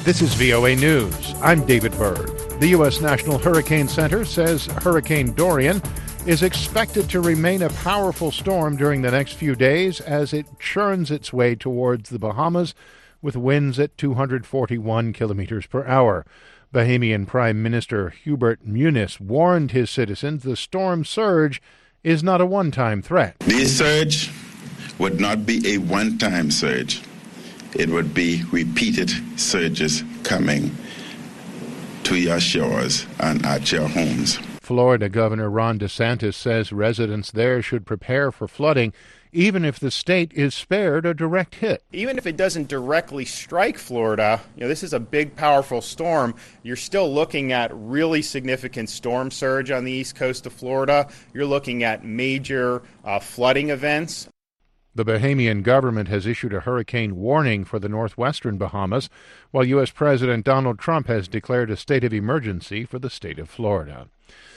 This is VOA News. I'm David Byrd. The U.S. National Hurricane Center says Hurricane Dorian is expected to remain a powerful storm during the next few days as it churns its way towards the Bahamas with winds at 241 kilometers per hour. Bahamian Prime Minister Hubert Muniz warned his citizens the storm surge is not a one-time threat. This surge would not be a one-time surge. It would be repeated surges coming to your shores and at your homes. Florida Governor Ron DeSantis says residents there should prepare for flooding even if the state is spared a direct hit. Even if it doesn't directly strike Florida, this is a big, powerful storm. You're still looking at really significant storm surge on the east coast of Florida. You're looking at major flooding events. The Bahamian government has issued a hurricane warning for the northwestern Bahamas, while U.S. President Donald Trump has declared a state of emergency for the state of Florida.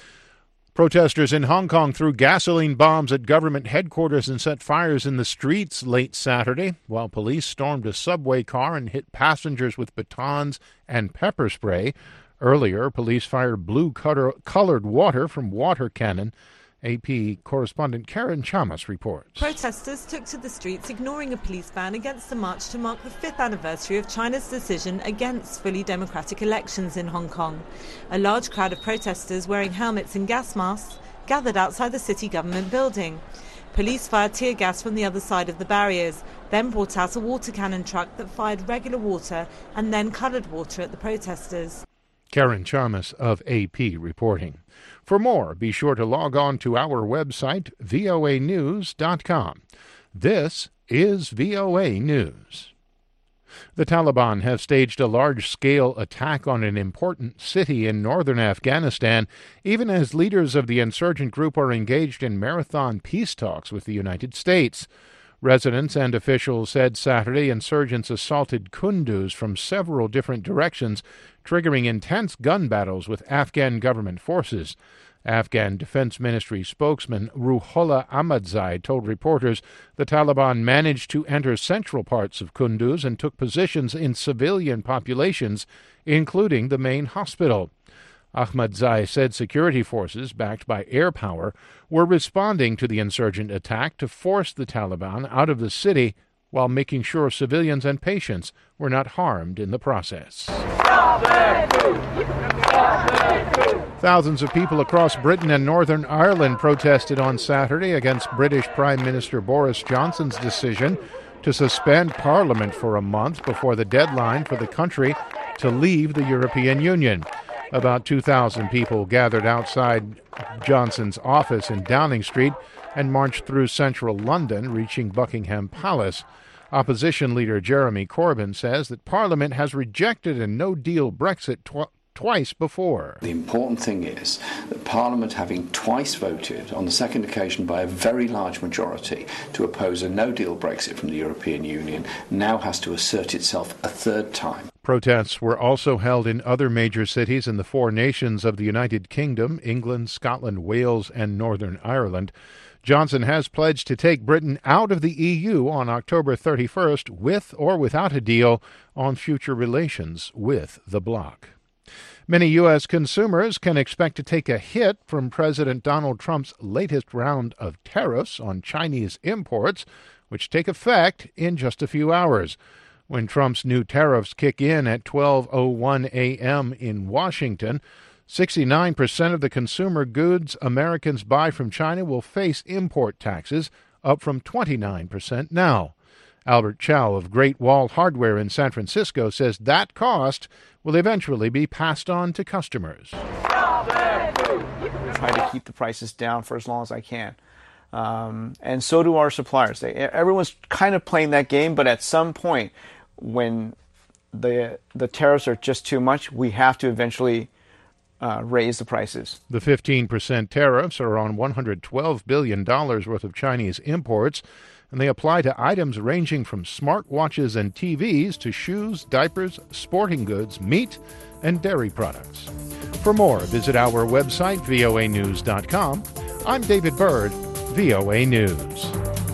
Protesters in Hong Kong threw gasoline bombs at government headquarters and set fires in the streets late Saturday, while police stormed a subway car and hit passengers with batons and pepper spray. Earlier, police fired blue-colored water from water cannon. AP correspondent Karen Chamas reports. Protesters took to the streets, ignoring a police ban against the march to mark the 5th anniversary of China's decision against fully democratic elections in Hong Kong. A large crowd of protesters wearing helmets and gas masks gathered outside the city government building. Police fired tear gas from the other side of the barriers, then brought out a water cannon truck that fired regular water and then coloured water at the protesters. Karen Chamas of AP reporting. For more, be sure to log on to our website, voanews.com. This is VOA News. The Taliban have staged a large-scale attack on an important city in northern Afghanistan, even as leaders of the insurgent group are engaged in marathon peace talks with the United States. Residents and officials said Saturday insurgents assaulted Kunduz from several different directions, triggering intense gun battles with Afghan government forces. Afghan Defense Ministry spokesman Ruhollah Ahmadzai told reporters the Taliban managed to enter central parts of Kunduz and took positions in civilian populations, including the main hospital. Ahmadzai said security forces, backed by air power, were responding to the insurgent attack to force the Taliban out of the city while making sure civilians and patients were not harmed in the process. Thousands of people across Britain and Northern Ireland protested on Saturday against British Prime Minister Boris Johnson's decision to suspend Parliament for a month before the deadline for the country to leave the European Union. About 2,000 people gathered outside Johnson's office in Downing Street and marched through central London, reaching Buckingham Palace. Opposition leader Jeremy Corbyn says that Parliament has rejected a no-deal Brexit twice before. The important thing is that Parliament, having twice voted on the second occasion by a very large majority to oppose a no-deal Brexit from the European Union, now has to assert itself a third time. Protests were also held in other major cities in the four nations of the United Kingdom, England, Scotland, Wales, and Northern Ireland. Johnson has pledged to take Britain out of the EU on October 31st, with or without a deal on future relations with the bloc. Many U.S. consumers can expect to take a hit from President Donald Trump's latest round of tariffs on Chinese imports, which take effect in just a few hours. When Trump's new tariffs kick in at 12:01 a.m. in Washington, 69% of the consumer goods Americans buy from China will face import taxes, up from 29% now. Albert Chow of Great Wall Hardware in San Francisco says that cost will eventually be passed on to customers. Try to keep the prices down for as long as I can. And so do our suppliers. Everyone's kind of playing that game, but at some point, when the tariffs are just too much, we have to eventually raise the prices. The 15% tariffs are on $112 billion worth of Chinese imports, and they apply to items ranging from smartwatches and TVs to shoes, diapers, sporting goods, meat, and dairy products. For more, visit our website, voanews.com. I'm David Byrd, VOA News.